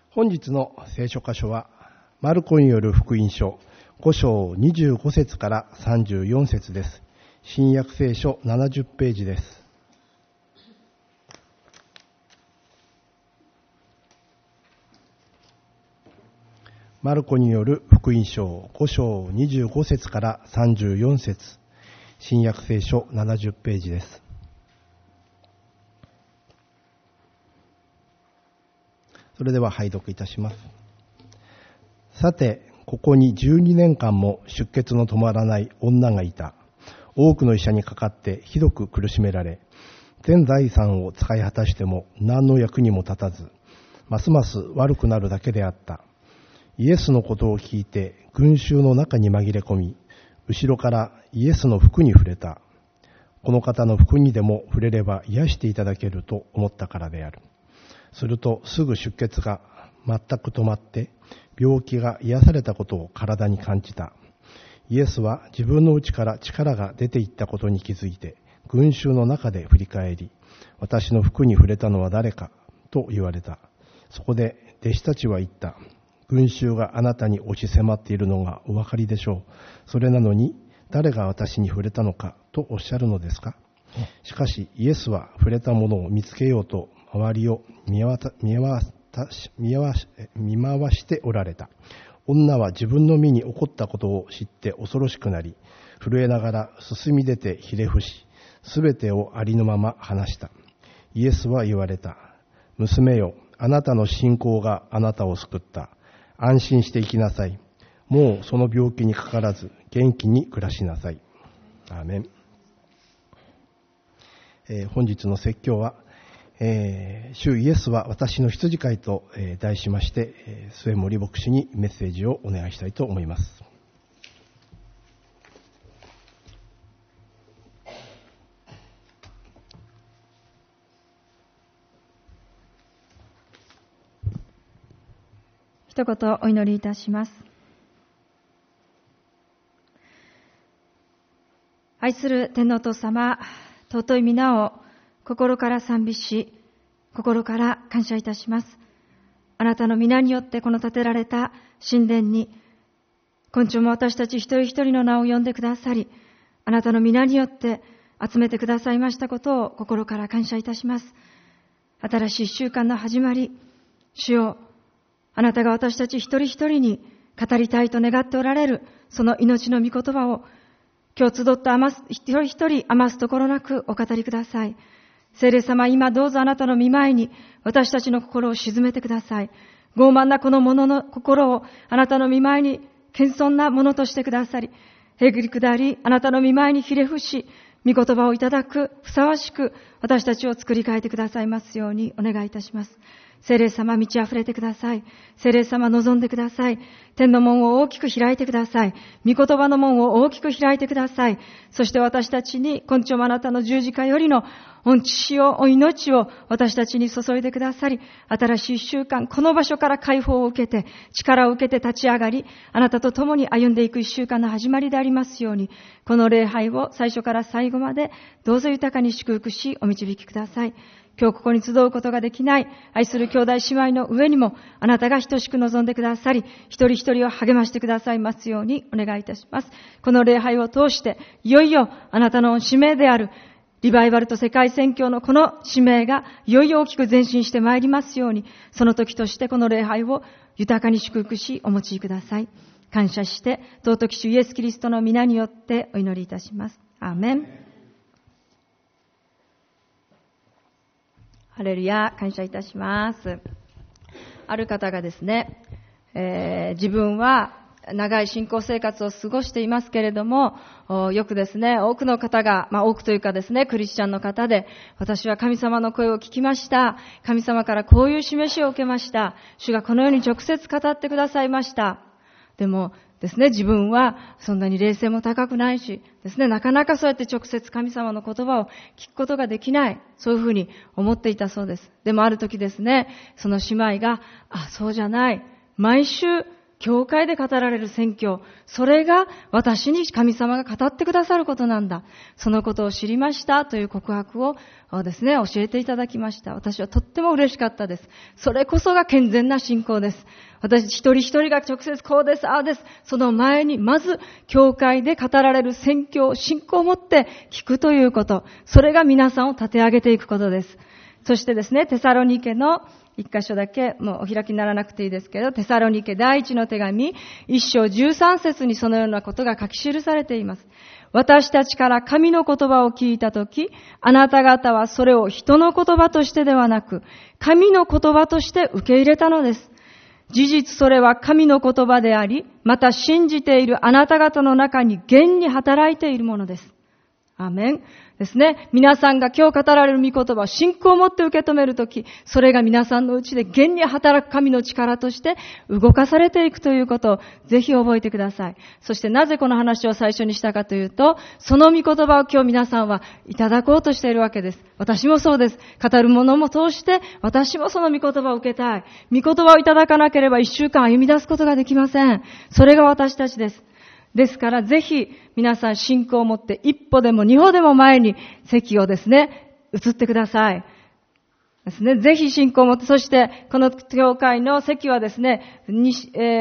本日の聖書箇所はマルコによる福音書5章25節から34節です。新約聖書70ページです。マルコによる福音書5章25節から34節、新約聖書70ページです。それでは拝読いたします。さて、ここに12年間も出血の止まらない女がいた。多くの医者にかかってひどく苦しめられ、全財産を使い果たしても何の役にも立たず、ますます悪くなるだけであった。イエスのことを聞いて群衆の中に紛れ込み、後ろからイエスの服に触れた。この方の服にでも触れれば癒していただけると思ったからである。するとすぐ出血が全く止まって病気が癒されたことを体に感じた。イエスは自分の内から力が出ていったことに気づいて群衆の中で振り返り、私の服に触れたのは誰かと言われた。そこで弟子たちは言った。群衆があなたに押し迫っているのがお分かりでしょう。それなのに誰が私に触れたのかとおっしゃるのですか。しかしイエスは触れたものを見つけようと周りを見回しておられた。女は自分の身に起こったことを知って恐ろしくなり、震えながら進み出てひれ伏し、すべてをありのまま話した。イエスは言われた。娘よ、あなたの信仰があなたを救った。安心して生きなさい。もうその病気にかからず元気に暮らしなさい。アーメン。本日の説教は、主イエスは私の羊飼いと題しまして、末森牧師にメッセージをお願いしたいと思います。 一言お祈りいたします。愛する天のお父様、尊い皆を心から賛美し、心から感謝いたします。あなたの皆によってこの建てられた神殿に、今朝も私たち一人一人の名を呼んでくださり、あなたの皆によって集めてくださいましたことを心から感謝いたします。新しい一週間の始まり、主よ、あなたが私たち一人一人に語りたいと願っておられる、その命の御言葉を、今日集った一人一人余すところなくお語りください。聖霊様、今どうぞあなたの御前に私たちの心を沈めてください。傲慢なこの者の心をあなたの御前に謙遜なものとしてくださり、へぐり下り、あなたの御前にひれ伏し、御言葉をいただく、ふさわしく私たちを作り変えてくださいますようにお願いいたします。聖霊様、満ち溢れてください。聖霊様、望んでください。天の門を大きく開いてください。御言葉の門を大きく開いてください。そして私たちに、今朝もあなたの十字架よりの御血を、お命を私たちに注いでくださり、新しい一週間、この場所から解放を受けて、力を受けて立ち上がり、あなたと共に歩んでいく一週間の始まりでありますように、この礼拝を最初から最後まで、どうぞ豊かに祝福し、お導きください。今日ここに集うことができない愛する兄弟姉妹の上にもあなたが等しく望んでくださり、一人一人を励ましてくださいますようにお願いいたします。この礼拝を通していよいよあなたの使命であるリバイバルと世界宣教のこの使命がいよいよ大きく前進してまいりますように、その時としてこの礼拝を豊かに祝福しお持ちください。感謝して尊き主イエスキリストの皆によってお祈りいたします。アーメン。ハレルヤ、感謝いたします。ある方がですね、自分は長い信仰生活を過ごしていますけれども、よくですね、多くの方が、多くというかですね、クリスチャンの方で、私は神様の声を聞きました。神様からこういう示しを受けました。主がこのように直接語ってくださいました。でもですね、自分はそんなに霊性も高くないしですね、なかなかそうやって直接神様の言葉を聞くことができない、そういうふうに思っていたそうです。でもある時ですね、その姉妹が、そうじゃない、毎週教会で語られる宣教、それが私に神様が語ってくださることなんだ。そのことを知りましたという告白をですね、教えていただきました。私はとっても嬉しかったです。それこそが健全な信仰です。私一人一人が直接こうです、ああです。その前にまず教会で語られる宣教、信仰を持って聞くということ。それが皆さんを立て上げていくことです。そしてですね、テサロニケの一箇所だけ、もうお開きにならなくていいですけど、テサロニケ第一の手紙、1章13節にそのようなことが書き記されています。私たちから神の言葉を聞いたとき、あなた方はそれを人の言葉としてではなく、神の言葉として受け入れたのです。事実それは神の言葉であり、また信じているあなた方の中に現に働いているものです。アーメン。ですね。皆さんが今日語られる御言葉を信仰を持って受け止めるとき、それが皆さんのうちで現に働く神の力として動かされていくということをぜひ覚えてください。そしてなぜこの話を最初にしたかというと、その御言葉を今日皆さんはいただこうとしているわけです。私もそうです。語る者も通して私もその御言葉を受けたい。御言葉をいただかなければ1週間歩み出すことができません。それが私たちです。ですからぜひ皆さん信仰を持って一歩でも二歩でも前に席をですね、移ってください。ですね、ぜひ信仰を持って、そしてこの教会の席はですね、二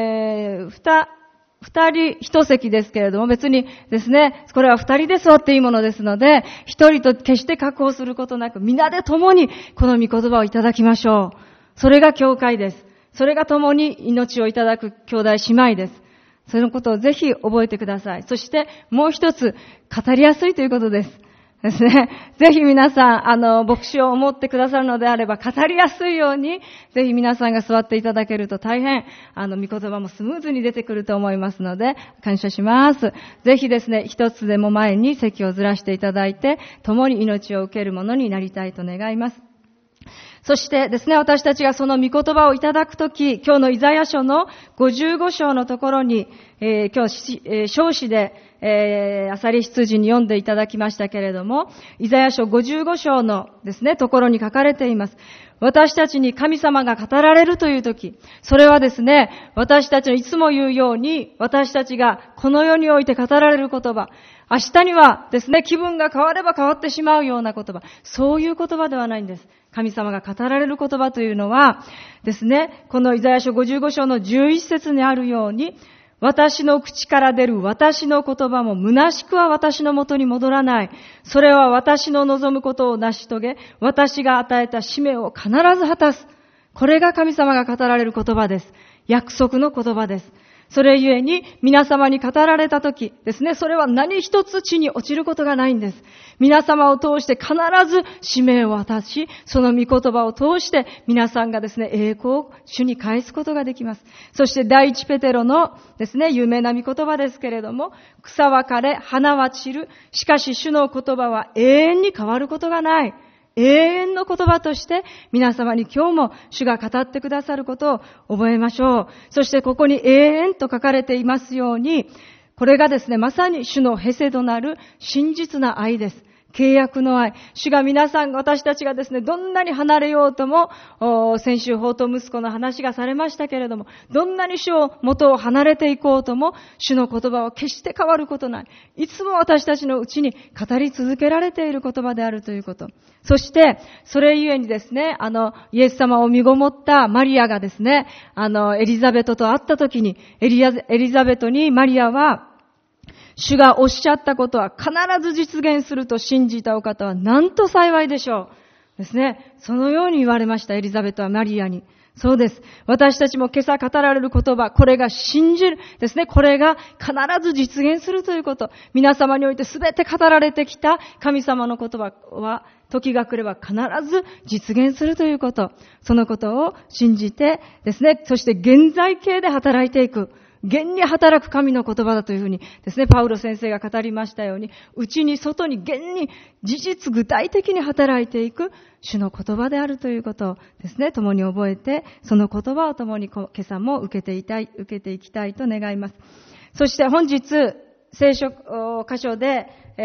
人一席ですけれども、別にですね、これは二人で座っていいものですので、一人と決して確保することなく、皆で共にこの御言葉をいただきましょう。それが教会です。それが共に命をいただく兄弟姉妹です。そのことをぜひ覚えてください。そしてもう一つ、語りやすいということです。ですね。ぜひ皆さん、牧師を思ってくださるのであれば、語りやすいように、ぜひ皆さんが座っていただけると大変、御言葉もスムーズに出てくると思いますので、感謝します。ぜひですね、一つでも前に席をずらしていただいて、共に命を受けるものになりたいと願います。そしてですね、私たちがその御言葉をいただくとき、今日のイザヤ書の55章のところに、今日、章子で、アサリ羊に読んでいただきましたけれども、イザヤ書55章のですね、ところに書かれています。私たちに神様が語られるというとき、それはですね、私たちのいつも言うように、私たちがこの世において語られる言葉、明日にはですね、気分が変われば変わってしまうような言葉、そういう言葉ではないんです。神様が語られる言葉というのはですね、このイザヤ書55章の11節にあるように、私の口から出る私の言葉も虚しくは私のもとに戻らない。それは私の望むことを成し遂げ、私が与えた使命を必ず果たす。これが神様が語られる言葉です。約束の言葉です。それゆえに皆様に語られたときですね、それは何一つ地に落ちることがないんです。皆様を通して必ず使命を果たし、その御言葉を通して皆さんがですね、栄光を主に返すことができます。そして第一ペテロのですね、有名な御言葉ですけれども、草は枯れ、花は散る。しかし主の言葉は永遠に変わることがない。永遠の言葉として皆様に今日も主が語ってくださることを覚えましょう。そしてここに永遠と書かれていますように、これがですね、まさに主のヘセドなる真実な愛です。契約の愛。主が皆さん、私たちがですね、どんなに離れようとも、先週、法と息子の話がされましたけれども、どんなに主を元を離れていこうとも、主の言葉は決して変わることない。いつも私たちのうちに語り続けられている言葉であるということ。そして、それゆえにですね、イエス様を身ごもったマリアがですね、エリザベトと会った時に、エリザベトにマリアは、主がおっしゃったことは必ず実現すると信じたお方はなんと幸いでしょう。ですね。そのように言われました、エリザベトはマリアに。そうです。私たちも今朝語られる言葉、これが信じるですね。これが必ず実現するということ。皆様において全て語られてきた神様の言葉は、時が来れば必ず実現するということ。そのことを信じてですね。そして現在形で働いていく。現に働く神の言葉だというふうにですね、パウロ先生が語りましたように、内に外に現に事実具体的に働いていく主の言葉であるということをですね、共に覚えて、その言葉を共に今朝も受けていきたいと願います。そして本日、聖書箇所で、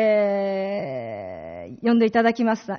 読んでいただきました、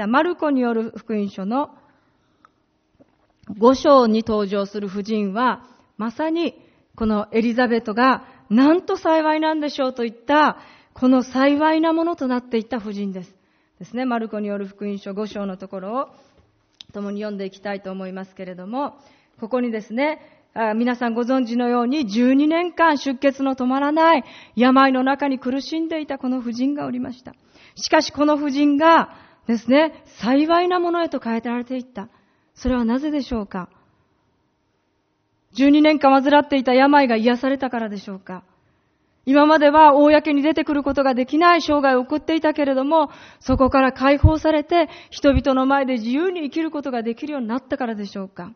マルコによる福音書の5章に登場する婦人は、まさにこのエリザベトがなんと幸いなんでしょうといったこの幸いなものとなっていった婦人ですね。マルコによる福音書5章のところを共に読んでいきたいと思いますけれども、ここにですね、皆さんご存知のように12年間出血の止まらない病の中に苦しんでいたこの婦人がおりました。しかしこの婦人がですね、幸いなものへと変えられていった。それはなぜでしょうか。12年間患っていた病が癒されたからでしょうか。今までは公に出てくることができない生涯を送っていたけれども、そこから解放されて人々の前で自由に生きることができるようになったからでしょうか。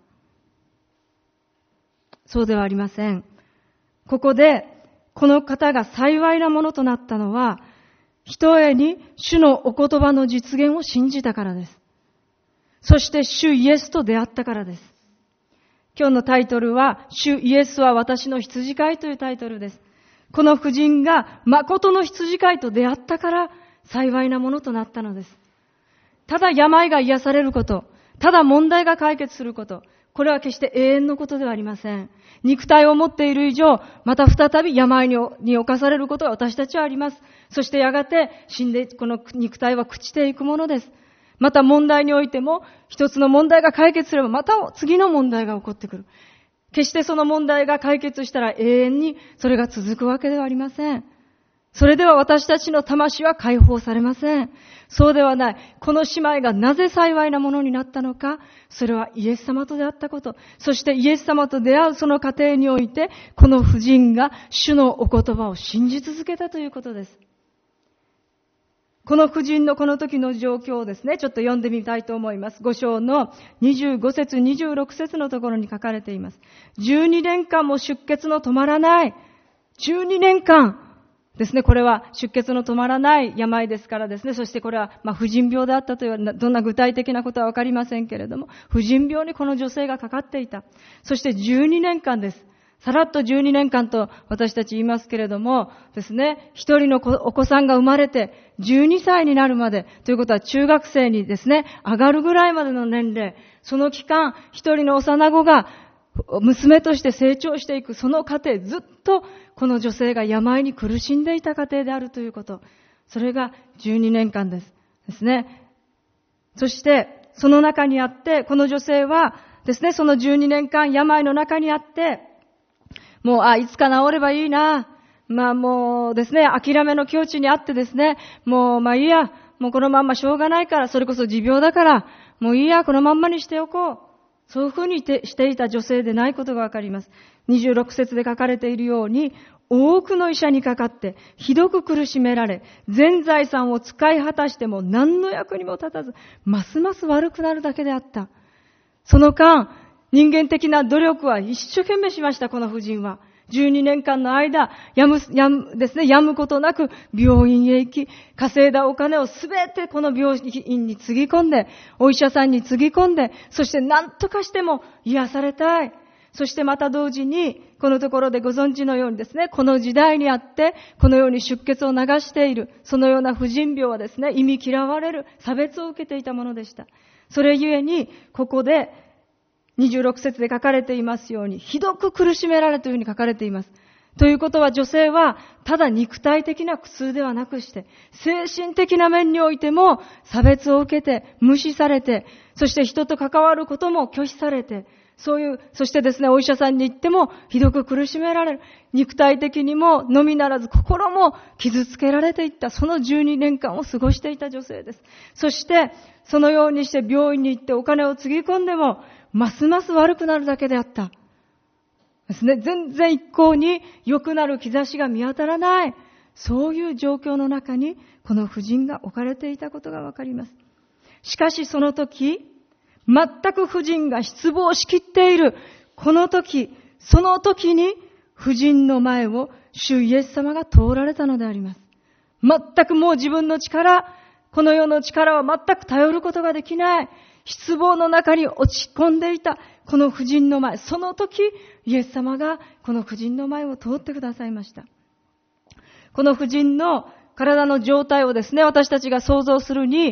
そうではありません。ここでこの方が幸いなものとなったのは、ひとえに主のお言葉の実現を信じたからです。そして主イエスと出会ったからです。今日のタイトルは、主イエスは私の羊飼いというタイトルです。この婦人が誠の羊飼いと出会ったから幸いなものとなったのです。ただ病が癒されること、ただ問題が解決すること、これは決して永遠のことではありません。肉体を持っている以上、また再び病に侵されることが私たちはあります。そしてやがて死んで、この肉体は朽ちていくものです。また問題においても、一つの問題が解決すれば、また次の問題が起こってくる。決してその問題が解決したら永遠にそれが続くわけではありません。それでは私たちの魂は解放されません。そうではない。この姉妹がなぜ幸いなものになったのか、それはイエス様と出会ったこと。そしてイエス様と出会うその過程において、この婦人が主のお言葉を信じ続けたということです。この婦人のこの時の状況をですね、ちょっと読んでみたいと思います。5章の25節、26節のところに書かれています。12年間も出血の止まらない。12年間ですね、これは出血の止まらない病ですからですね、そしてこれは婦人病であったという、どんな具体的なことはわかりませんけれども、婦人病にこの女性がかかっていた。そして12年間です。さらっと12年間と私たち言いますけれどもですね、一人のお子さんが生まれて12歳になるまでということは中学生にですね、上がるぐらいまでの年齢、その期間一人の幼子が娘として成長していく、その過程、ずっとこの女性が病に苦しんでいた過程であるということ、それが12年間ですね。そしてその中にあって、この女性はですね、その12年間病の中にあって、もういつか治ればいいな、もうですね、諦めの境地にあってですね、もういいや、もうこのまんましょうがないから、それこそ持病だからもういいや、このまんまにしておこう、そういうふうにしていた女性でないことがわかります。26節で書かれているように、多くの医者にかかってひどく苦しめられ、全財産を使い果たしても何の役にも立たず、ますます悪くなるだけであった。その間、人間的な努力は一生懸命しました。この婦人は12年間の間、やむことなく病院へ行き、稼いだお金をすべてこの病院につぎ込んで、お医者さんにつぎ込んで、そして何とかしても癒されたい。そしてまた同時に、このところでご存知のようにですね、この時代にあって、このように出血を流している、そのような婦人病はですね、忌み嫌われる、差別を受けていたものでした。それゆえに、ここで、26節で書かれていますように、ひどく苦しめられというふうに書かれています。ということは、女性はただ肉体的な苦痛ではなくして、精神的な面においても差別を受けて、無視されて、そして人と関わることも拒否されて、そしてですね、お医者さんに行ってもひどく苦しめられる。肉体的にものみならず心も傷つけられていった、その12年間を過ごしていた女性です。そして、そのようにして病院に行ってお金をつぎ込んでも、ますます悪くなるだけであった。ですね。全然一向に良くなる兆しが見当たらない。そういう状況の中に、この婦人が置かれていたことがわかります。しかしその時、全く婦人が失望しきっている、この時、その時に、婦人の前を主イエス様が通られたのであります。全くもう自分の力、この世の力は全く頼ることができない。失望の中に落ち込んでいたこの婦人の前、その時イエス様がこの婦人の前を通ってくださいました。この婦人の体の状態をですね、私たちが想像するに、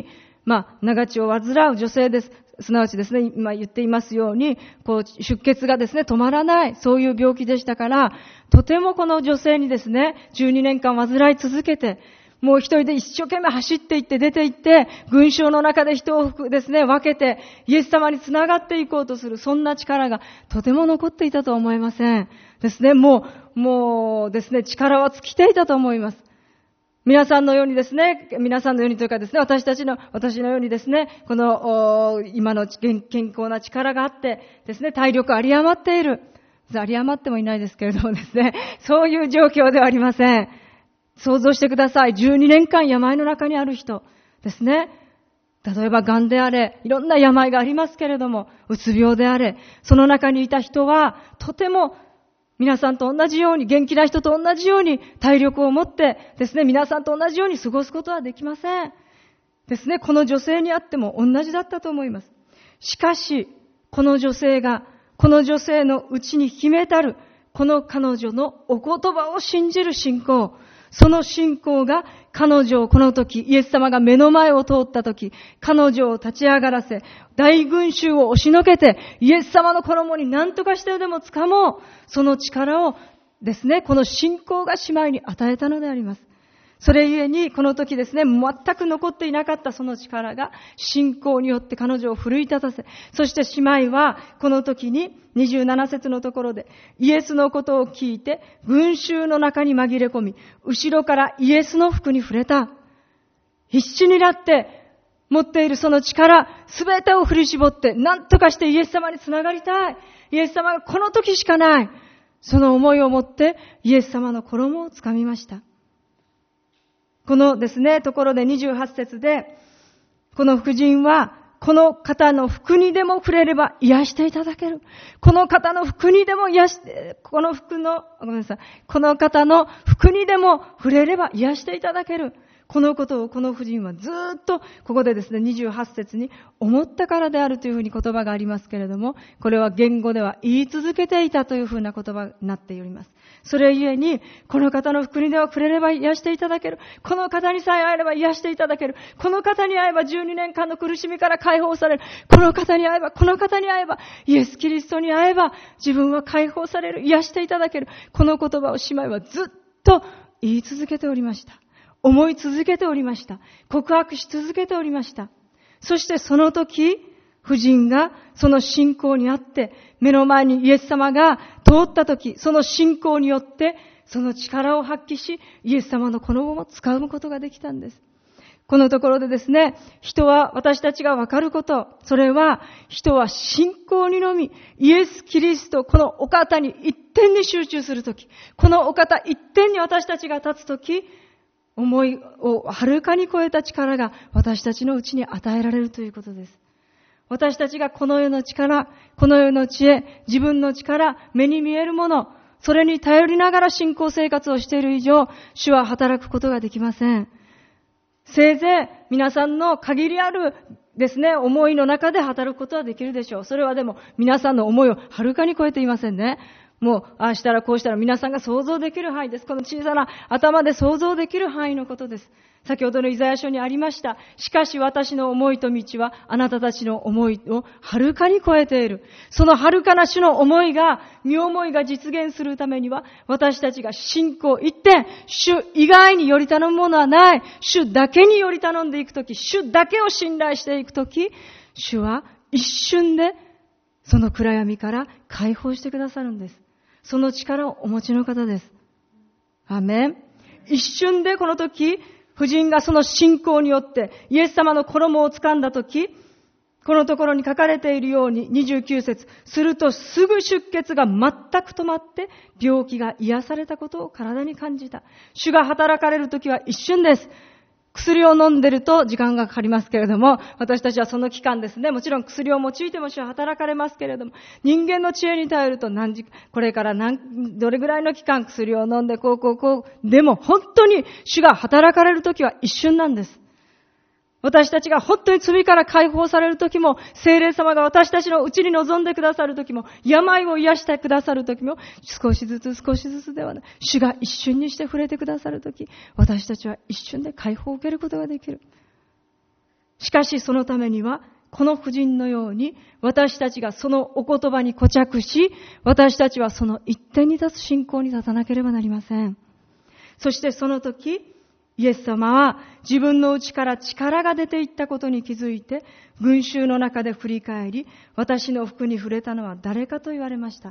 長血を患う女性です。すなわちですね、今言っていますように、出血がですね、止まらない、そういう病気でしたから、とてもこの女性にですね、12年間患い続けて、もう一人で一生懸命走っていって出て行って、群衆の中で人をですね、分けて、イエス様につながっていこうとする、そんな力がとても残っていたとは思えません。ですね、もうですね、力は尽きていたと思います。皆さんのようにですね、皆さんのようにというかですね、私のようにですね、この、今の健康な力があってですね、体力あり余っている。あり余ってもいないですけれどもですね、そういう状況ではありません。想像してください。12年間病の中にある人ですね。例えば癌であれ、いろんな病がありますけれども、うつ病であれ、その中にいた人は、とても皆さんと同じように、元気な人と同じように体力を持ってですね、皆さんと同じように過ごすことはできません。ですね、この女性にあっても同じだったと思います。しかし、この女性のうちに秘めたる、この彼女のお言葉を信じる信仰、その信仰が彼女をこの時、イエス様が目の前を通った時、彼女を立ち上がらせ、大群衆を押しのけて、イエス様の衣に何とかしてでも掴もう。その力をですね、この信仰が姉妹に与えたのであります。それゆえに、この時ですね、全く残っていなかったその力が、信仰によって彼女を奮い立たせ、そして姉妹は、この時に27節のところで、イエスのことを聞いて、群衆の中に紛れ込み、後ろからイエスの服に触れた。必死になって、持っているその力、すべてを振り絞って、何とかしてイエス様につながりたい。イエス様がこの時しかない。その思いを持って、イエス様の衣をつかみました。このですね、ところで28節で、この婦人は、この方の服にでも触れれば癒していただける。この方の服にでもこの方の服にでも触れれば癒していただける。このことをこの婦人はずっとここでですね28節に思ったからであるというふうに言葉がありますけれども、これは言語では言い続けていたというふうな言葉になっております。それゆえにこの方の服にでは触れれば癒していただける。この方にさえ会えれば癒していただける。この方に会えば12年間の苦しみから解放される。この方に会えばイエス・キリストに会えば自分は解放される。癒していただける。この言葉を姉妹はずっと言い続けておりました。思い続けておりました。告白し続けておりました。そしてその時、婦人がその信仰にあって、目の前にイエス様が通った時、その信仰によって、その力を発揮し、イエス様の衣を使うことができたんです。このところでですね、私たちがわかること、それは、人は信仰にのみ、イエス・キリスト、このお方に一点に集中するとき、このお方一点に私たちが立つとき、思いをはるかに超えた力が私たちのうちに与えられるということです。私たちがこの世の力、この世の知恵、自分の力、目に見えるもの、それに頼りながら信仰生活をしている以上、主は働くことができません。せいぜい皆さんの限りあるですね、思いの中で働くことはできるでしょう。それはでも皆さんの思いをはるかに超えていませんね。もう、ああしたらこうしたら皆さんが想像できる範囲です。この小さな頭で想像できる範囲のことです。先ほどのイザヤ書にありました。しかし私の思いと道はあなたたちの思いをはるかに超えている。そのはるかな主の思いが、身思いが実現するためには、私たちが信仰一点、主以外により頼むものはない。主だけにより頼んでいくとき、主だけを信頼していくとき、主は一瞬でその暗闇から解放してくださるんです。その力をお持ちの方です。アーメン。一瞬でこの時、婦人がその信仰によってイエス様の衣を掴んだ時、このところに書かれているように29節、するとすぐ出血が全く止まって病気が癒されたことを体に感じた。主が働かれる時は一瞬です。薬を飲んでると時間がかかりますけれども、私たちはその期間ですね、もちろん薬を用いても主は働かれますけれども、人間の知恵に頼るとこれからどれぐらいの期間薬を飲んでこう、でも本当に主が働かれるときは一瞬なんです。私たちが本当に罪から解放されるときも、聖霊様が私たちのうちに臨んでくださるときも、病を癒してくださるときも、少しずつではない。主が一瞬にして触れてくださるとき、私たちは一瞬で解放を受けることができる。 しかしそのためには、この婦人のように私たちがそのお言葉に固着し、私たちはその一点に立つ信仰に立たなければなりません。そしてその時、イエス様は自分の内から力が出ていったことに気づいて、群衆の中で振り返り、私の服に触れたのは誰かと言われました。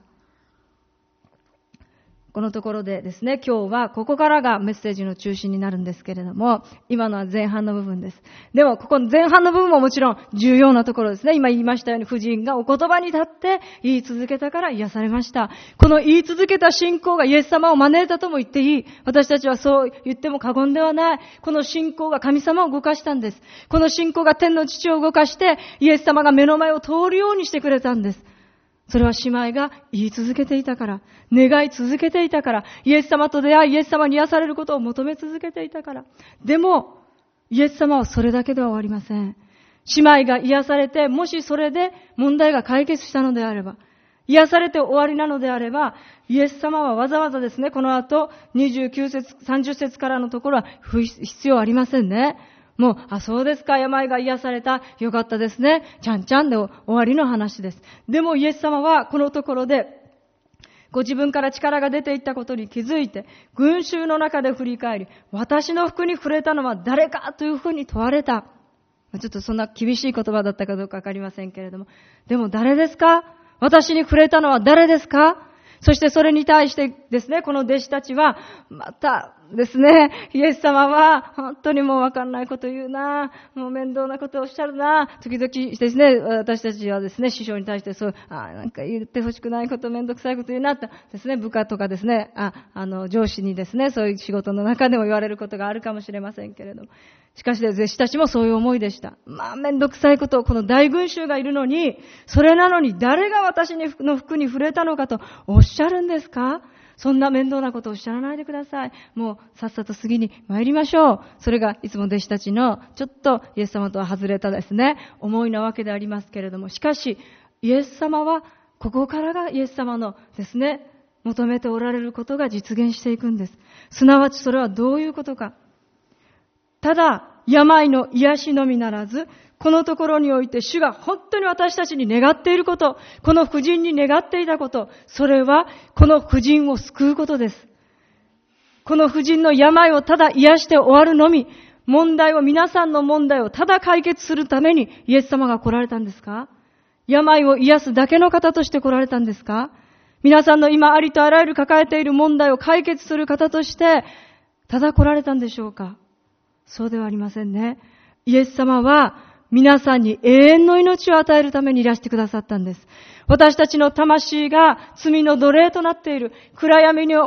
このところでですね、今日はここからがメッセージの中心になるんですけれども、今のは前半の部分です。でもここの前半の部分ももちろん重要なところですね。今言いましたように、婦人がお言葉に立って言い続けたから癒されました。この言い続けた信仰がイエス様を招いたとも言っていい。私たちはそう言っても過言ではない。この信仰が神様を動かしたんです。この信仰が天の父を動かして、イエス様が目の前を通るようにしてくれたんです。それは姉妹が言い続けていたから、願い続けていたから、イエス様と出会い、イエス様に癒されることを求め続けていたから。でも、イエス様はそれだけでは終わりません。姉妹が癒されて、もしそれで問題が解決したのであれば、癒されて終わりなのであれば、イエス様はわざわざですね、この後、29節、30節からのところは必要ありませんね。もう、そうですか、病が癒された。よかったですね。ちゃんちゃんで終わりの話です。でもイエス様はこのところで、ご自分から力が出ていったことに気づいて、群衆の中で振り返り、私の服に触れたのは誰かというふうに問われた。ちょっとそんな厳しい言葉だったかどうかわかりませんけれども。でも誰ですか？私に触れたのは誰ですか？そしてそれに対してですね、この弟子たちは、またですね、イエス様は本当にもうわかんないこと言うな、もう面倒なことをおっしゃるな、時々ですね、私たちはですね、師匠に対してそう、なんか言ってほしくないこと、面倒くさいこと言うなとですね、部下とかですね、上司にですね、そういう仕事の中でも言われることがあるかもしれませんけれども、しかし弟子たちもそういう思いでした。面倒くさいことを、この大群衆がいるのに、それなのに誰が私の服に触れたのかとおっしゃるんですか？そんな面倒なことをおっしゃらないでください。もうさっさと次に参りましょう。それがいつも弟子たちのちょっとイエス様とは外れたですね、思いなわけでありますけれども、しかしイエス様はここからがイエス様のですね、求めておられることが実現していくんです。すなわちそれはどういうことか。ただ病の癒しのみならず、このところにおいて主が本当に私たちに願っていること、この婦人に願っていたこと、それはこの婦人を救うことです。この婦人の病をただ癒して終わるのみ、皆さんの問題をただ解決するためにイエス様が来られたんですか？病を癒すだけの方として来られたんですか？皆さんの今ありとあらゆる抱えている問題を解決する方としてただ来られたんでしょうか？そうではありませんね。イエス様は皆さんに永遠の命を与えるためにいらしてくださったんです。私たちの魂が罪の奴隷となっている、暗闇に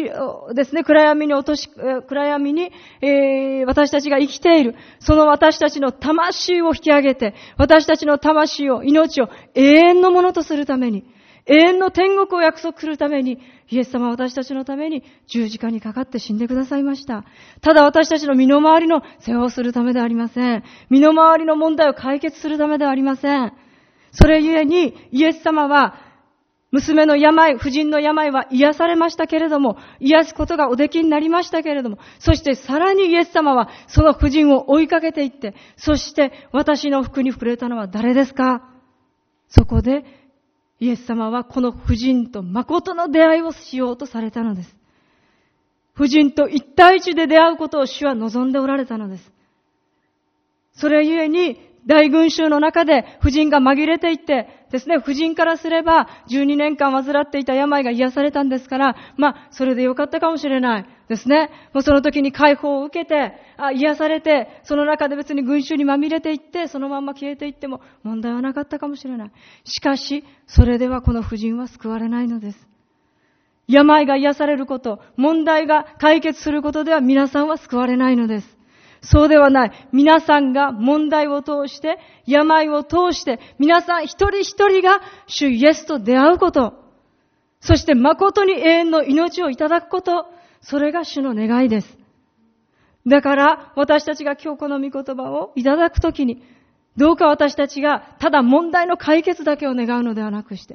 私たちが生きている、その私たちの魂を引き上げて、私たちの魂を、命を永遠のものとするために、永遠の天国を約束するために、イエス様は私たちのために十字架にかかって死んでくださいました。ただ私たちの身の回りの世話をするためではありません。身の回りの問題を解決するためではありません。それゆえに、イエス様は、婦人の病は癒されましたけれども、癒すことがおできになりましたけれども、そしてさらにイエス様はその婦人を追いかけていって、そして私の服に触れたのは誰ですか？そこで、イエス様はこの婦人と誠の出会いをしようとされたのです。婦人と一対一で出会うことを主は望んでおられたのです。それゆえに大群衆の中で婦人が紛れていってですね、婦人からすれば12年間患っていた病が癒されたんですから、それでよかったかもしれないですね。もうその時に解放を受けて、癒されて、その中で別に群衆にまみれていって、そのまま消えていっても問題はなかったかもしれない。しかし、それではこの婦人は救われないのです。病が癒されること、問題が解決することでは皆さんは救われないのです。そうではない。皆さんが問題を通して、病を通して、皆さん一人一人が主イエスと出会うこと、そして誠に永遠の命をいただくこと、それが主の願いです。だから私たちが今日この御言葉をいただくときに、どうか私たちがただ問題の解決だけを願うのではなくして、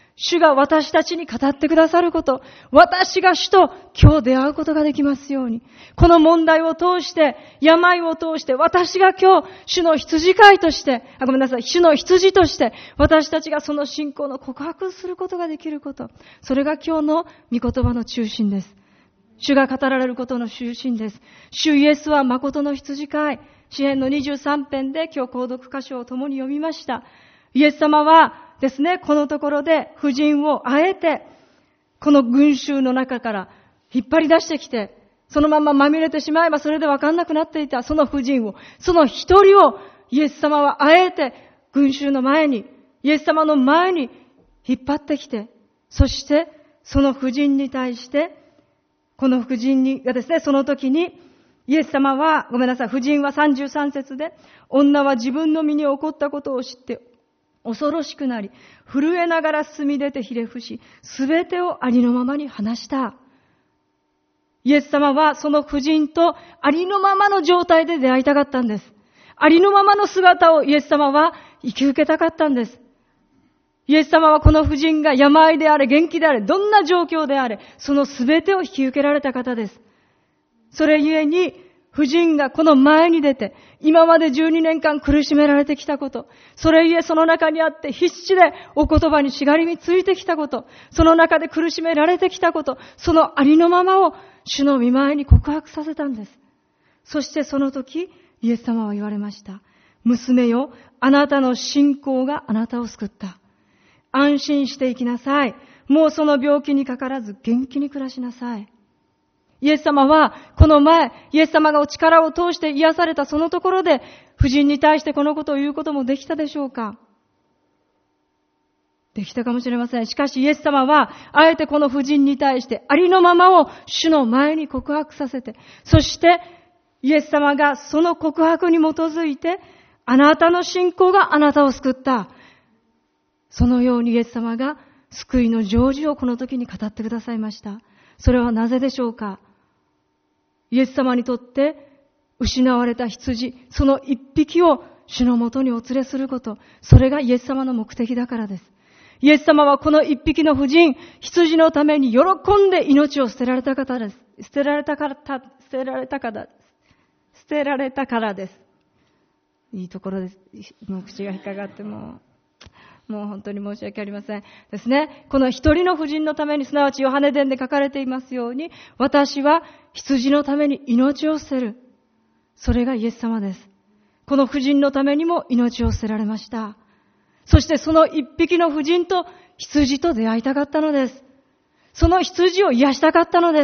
主が私たちに語ってくださること、私が主と今日出会うことができますように。この問題を通して、病を通して、私が今日、主の羊飼いとして、主の羊として、私たちがその信仰の告白することができること。それが今日の御言葉の中心です。主が語られることの中心です。主イエスは誠の羊飼い。詩編の23編で今日購読箇所を共に読みました。イエス様はですね、このところで婦人をあえて、この群衆の中から引っ張り出してきて、そのまままみれてしまえばそれでわかんなくなっていたその婦人を、その一人をイエス様はあえて群衆の前に、イエス様の前に引っ張ってきて、そしてその婦人に対して、この婦人がですね、その時にイエス様は、婦人は33節で、女は自分の身に起こったことを知って、恐ろしくなり、震えながら進み出てひれ伏し、すべてをありのままに話した。イエス様はその婦人とありのままの状態で出会いたかったんです。ありのままの姿をイエス様は生き受けたかったんです。イエス様はこの婦人が病であれ、元気であれ、どんな状況であれ、そのすべてを引き受けられた方です。それゆえに、婦人がこの前に出て、今まで12年間苦しめられてきたこと、それゆえその中にあって必死でお言葉にしがりみついてきたこと、その中で苦しめられてきたこと、そのありのままを主の御前に告白させたんです。そしてその時、イエス様は言われました。娘よ、あなたの信仰があなたを救った。安心して生きなさい。もうその病気にかからず元気に暮らしなさい。イエス様は、この前、イエス様がお力を通して癒されたそのところで、婦人に対してこのことを言うこともできたでしょうか？できたかもしれません。しかしイエス様は、あえてこの婦人に対して、ありのままを主の前に告白させて、そして、イエス様がその告白に基づいて、あなたの信仰があなたを救った。そのようにイエス様が救いの成就をこの時に語ってくださいました。それはなぜでしょうか？イエス様にとって失われた羊、その一匹を主のもとにお連れすること、それがイエス様の目的だからです。イエス様はこの一匹の婦人、羊のために喜んで命を捨てられた方です。捨てられたからです。いいところです。もう口が引っかかってもう本当に申し訳ありませんですね。この一人の婦人のために、すなわちヨハネ伝で書かれていますように、私は羊のために命を捨てる。それがイエス様です。この婦人のためにも命を捨てられました。そしてその一匹の婦人と羊と出会いたかったのです。その羊を癒したかったのです。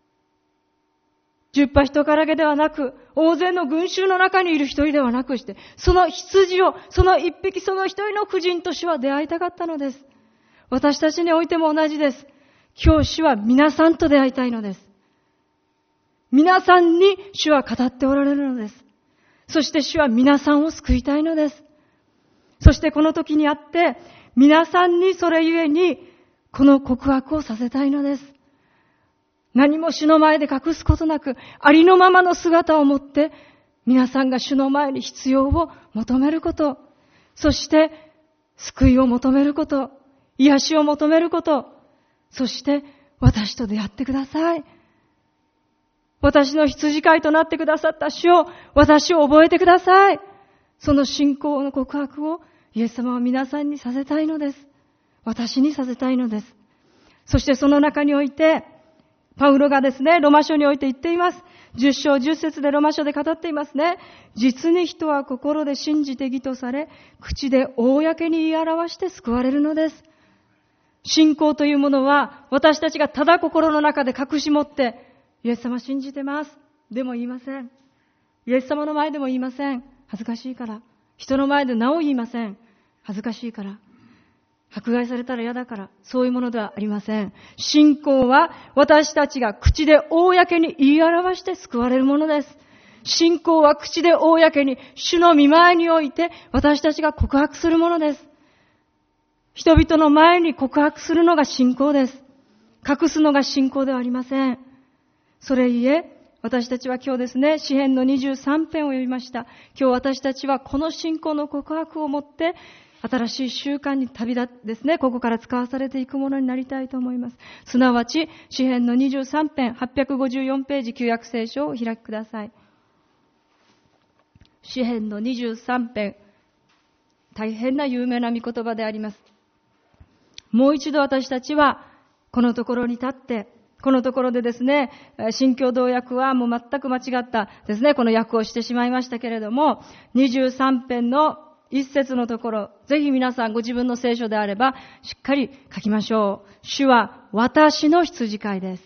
十羽人からげではなく、大勢の群衆の中にいる一人ではなくして、その羊を、その一匹、その一人の婦人と主は出会いたかったのです。私たちにおいても同じです。今日主は皆さんと出会いたいのです。皆さんに主は語っておられるのです。そして主は皆さんを救いたいのです。そしてこの時にあって、皆さんにそれゆえに、この告白をさせたいのです。何も主の前で隠すことなく、ありのままの姿を持って、皆さんが主の前に必要を求めること、そして救いを求めること、癒しを求めること、そして私と出会ってください。私の羊飼いとなってくださった主を、私を覚えてください。その信仰の告白をイエス様は皆さんにさせたいのです。私にさせたいのです。そしてその中において、パウロがですね、ロマ書において言っています。10章10節でロマ書で語っていますね。実に人は心で信じて義とされ、口で公に言い表して救われるのです。信仰というものは、私たちがただ心の中で隠し持って、イエス様信じてます。でも言いません。イエス様の前でも言いません。恥ずかしいから。人の前でなお言いません。恥ずかしいから。迫害されたら嫌だから、そういうものではありません。信仰は私たちが口で公に言い表して救われるものです。信仰は口で公に主の御前において私たちが告白するものです。人々の前に告白するのが信仰です。隠すのが信仰ではありません。それゆえ、私たちは今日ですね、詩編の23編を読みました。今日私たちはこの信仰の告白をもって、 新しい習慣に旅立ってですね、ここから使わされていくものになりたいと思います。すなわち、詩編の23編、854ページ、旧約聖書をお開きください。詩編の23編、大変な有名な御言葉であります。もう一度私たちは、このところに立って、このところでですね、新共同訳はもう全く間違ったですね、この訳をしてしまいましたけれども、23編の一節のところ、ぜひ皆さんご自分の聖書であれば、しっかり書きましょう。主は私の羊飼いです。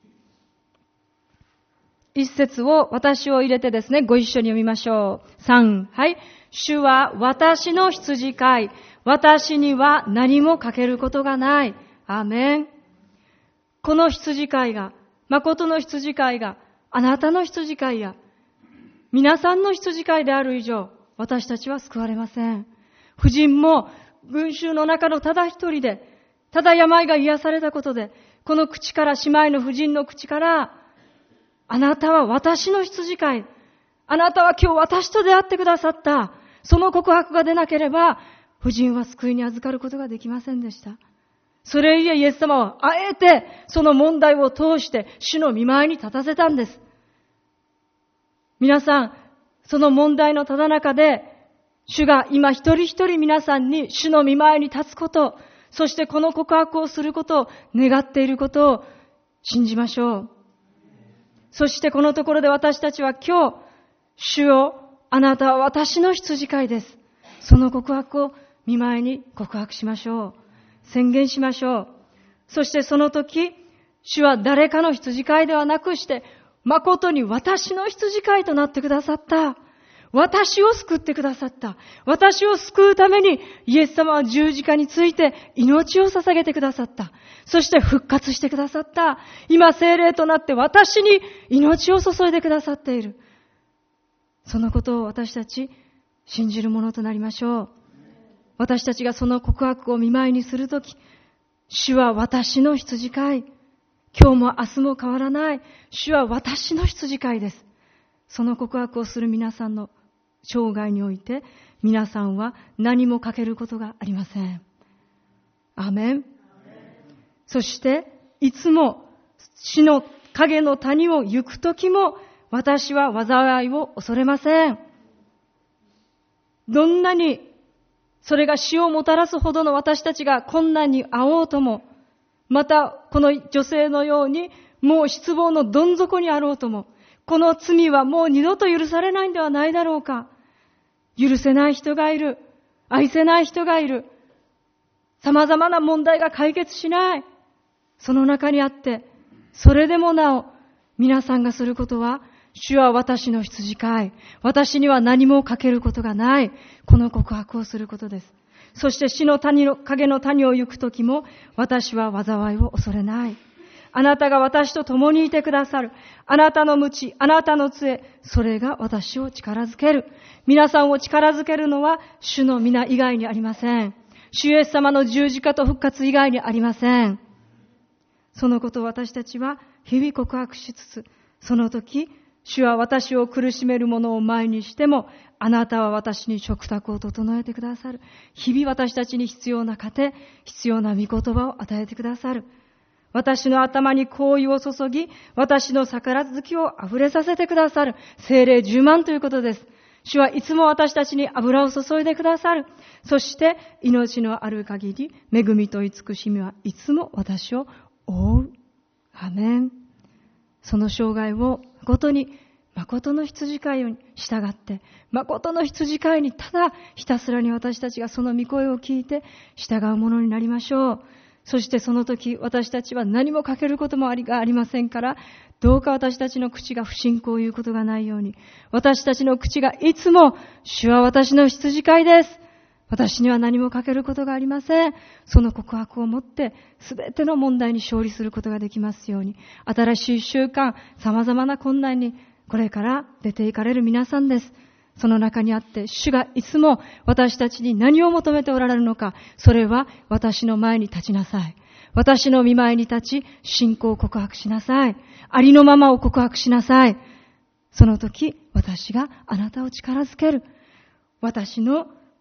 一節を私を入れてですね、ご一緒に読みましょう。3、はい。主は私の羊飼い。私には何も欠けることがない。アーメン。この羊飼いが、誠の羊飼いが、あなたの羊飼いや、皆さんの羊飼いである以上、私たちは救われません。婦人も群衆の中のただ一人で、ただ病が癒されたことで、この口から、姉妹の婦人の口から、あなたは私の羊飼い。あなたは今日私と出会ってくださった。その告白が出なければ、婦人は救いに預かることができませんでした。それゆえイエス様はあえてその問題を通して主の御前に立たせたんです。皆さん、その問題のただ中で、主が今一人一人皆さんに主の御前に立つこと、そしてこの告白をすることを願っていることを信じましょう。そしてこのところで私たちは今日、主よ、あなたは私の羊飼いです。その告白を御前に告白しましょう。宣言しましょう。そしてその時、主は誰かの羊飼いではなくして、誠に私の羊飼いとなってくださった。私を救ってくださった。私を救うためにイエス様は十字架について命を捧げてくださった。そして復活してくださった。今聖霊となって私に命を注いでくださっている。そのことを私たち信じるものとなりましょう。私たちがその告白を御前にするとき、主は私の羊飼い。今日も明日も変わらない。主は私の羊飼いです。その告白をする皆さんの生涯において、皆さんは何も欠けることがありません。アーメン。そして、いつも死の影の谷を行くときも、私は災いを恐れません。どんなにそれが死をもたらすほどの私たちが困難に遭おうとも、またこの女性のようにもう失望のどん底にあろうとも、この罪はもう二度と許されないんではないだろうか。許せない人がいる。愛せない人がいる。様々な問題が解決しない。その中にあって、それでもなお、皆さんがすることは、主は私の羊飼い。私には何も欠けることがない。この告白をすることです。そして死の谷の影の谷を行くときも、私は災いを恐れない。あなたが私と共にいてくださる。あなたの鞭、あなたの杖、それが私を力づける。皆さんを力づけるのは、主の皆以外にありません。主イエス様の十字架と復活以外にありません。そのことを私たちは日々告白しつつ、その時、主は私を苦しめるものを前にしても、あなたは私に食卓を整えてくださる。日々私たちに必要な糧、必要な御言葉を与えてくださる。私の頭に香油を注ぎ、私の杯を溢れさせてくださる。聖霊10万ということです。主はいつも私たちに油を注いでくださる。そして命のある限り、恵みと慈しみはいつも私を覆う。アメン。その生涯を誠に誠の羊飼いに従って、誠の羊飼いにただひたすらに私たちがその御声を聞いて従うものになりましょう。そしてその時私たちは何も欠けることもありませんから、どうか私たちの口が不信仰を言うことがないように、私たちの口がいつも主は私の羊飼いです。私には何も欠けることがありません。その告白をもって全ての問題に勝利することができますように、新しい習慣、様々な困難にこれから出ていかれる皆さんです。その中にあって、主がいつも私たちに何を求めておられるのか、それは私の前に立ちなさい。私の御前に立ち、信仰を告白しなさい。ありのままを告白しなさい。その時、私があなたを力づける。私の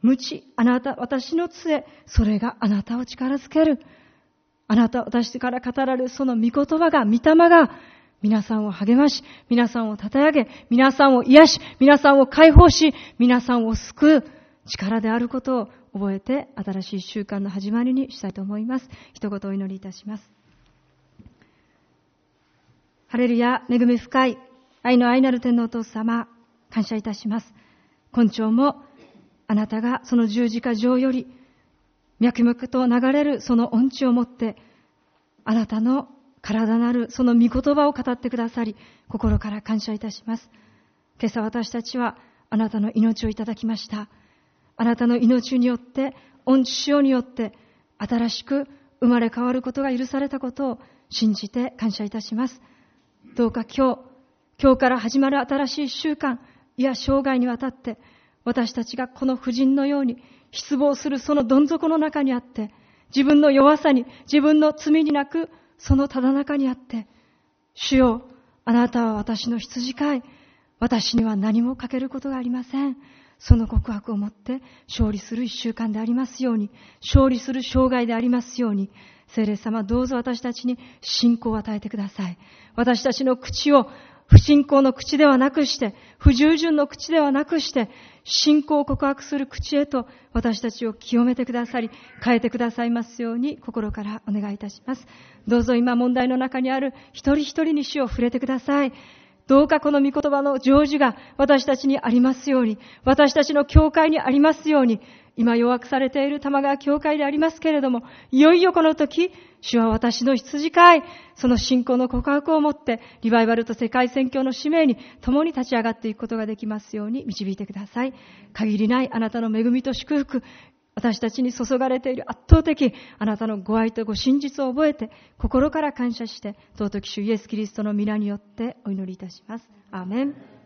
無知、あなた、私の杖、それがあなたを力づける。あなた、私から語られるその御言葉が、御霊が、皆さんを励まし、皆さんを称え上げ、皆さんを癒し、皆さんを解放し、皆さんを救う力であることを覚えて、新しい習慣の始まりにしたいと思います。一言お祈りいたします。ハレルヤ、恵み深い愛の愛なる天のお父様、感謝いたします。今朝もあなたがその十字架上より脈々と流れるその恩知をもって、あなたの体なるその御言葉を語ってくださり、心から感謝いたします。今朝私たちはあなたの命をいただきました。あなたの命によって、恩知潮によって新しく生まれ変わることが許されたことを信じて感謝いたします。どうか今日から始まる新しい習慣、いや生涯にわたって、私たちがこの婦人のように失望するそのどん底の中にあって、自分の弱さに、自分の罪になくそのただ中にあって、主よ、あなたは私の羊飼い、私には何も欠けることがありません。その告白をもって勝利する一週間でありますように、勝利する生涯でありますように、聖霊様、どうぞ私たちに信仰を与えてください。私たちの口を不信仰の口ではなくして、不従順の口ではなくして、信仰を告白する口へと私たちを清めてくださり、変えてくださいますように心からお願いいたします。どうぞ今問題の中にある一人一人に主を触れてください。どうかこの御言葉の成就が私たちにありますように、私たちの教会にありますように、今弱くされている玉川教会でありますけれども、いよいよこの時、主は私の羊飼い、その信仰の告白をもって、リバイバルと世界宣教の使命に共に立ち上がっていくことができますように導いてください。限りないあなたの恵みと祝福、私たちに注がれている圧倒的あなたのご愛とご真実を覚えて、心から感謝して、尊き主イエスキリストの皆によってお祈りいたします。アーメン。